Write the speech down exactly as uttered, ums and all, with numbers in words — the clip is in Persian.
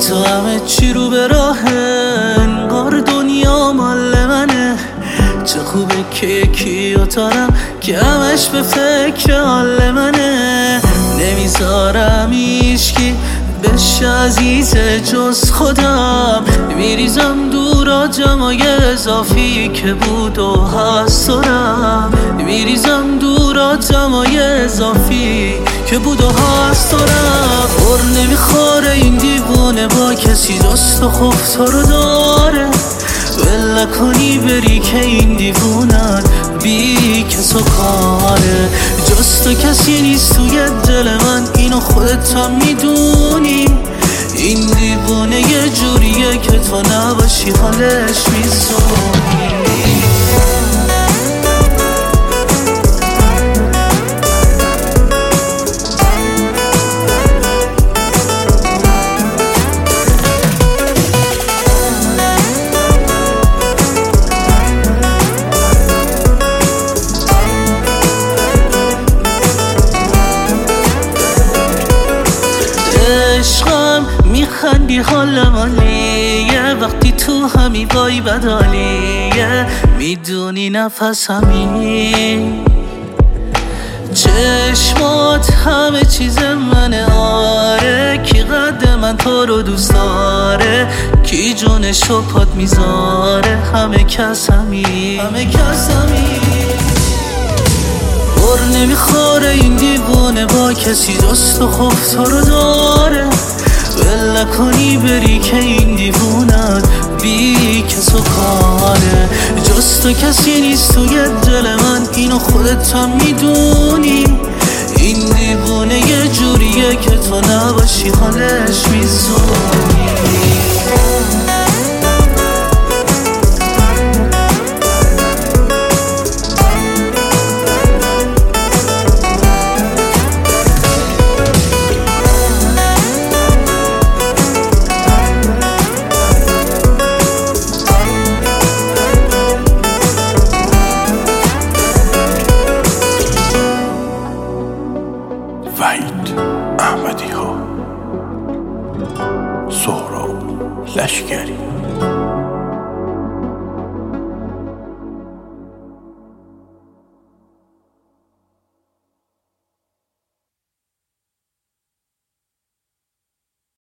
تو همه چی رو به راه، انگار دنیا مال منه. چه خوبه که یکی اتارم که همش به فکر حال منه. نمیذارم ایشکی بشه عزیزه جز خودم. میریزم دورا جمعای اضافی که بود و هست دارم. میریزم دورا جمعای اضافی که بود و هست دارم. پر نمیخوره این دیوونه با کسی دوست و خوب تو رو داره. ول کنی بری که این دیوونت بی کس و کاره. جز تو کسی نیست توی دل من، اینو خودت هم میدونی. این دیوونه یه جوریه که تو نباشی حالش میزونی. عشقم میخندی حال مالیه، وقتی تو همی وای بدالیه. میدونی نفس همی چشمات همه چیز منه. آره کی قد من تو رو دوست داره، کی جونشو پات میذاره. همه کس همی همه کس همی پر نمیخوره این دیوونه با کسی دوست و خوب تو رو داره. ول کنی بری که این دیوونت بی کس و کاره. جز تو کسی نیست توی دل من، اینو خودت هم میدونی. این دیوونه یه جوریه که تو نباشی حالش میزونی. وحید احمدی ها، سهراب لشکری.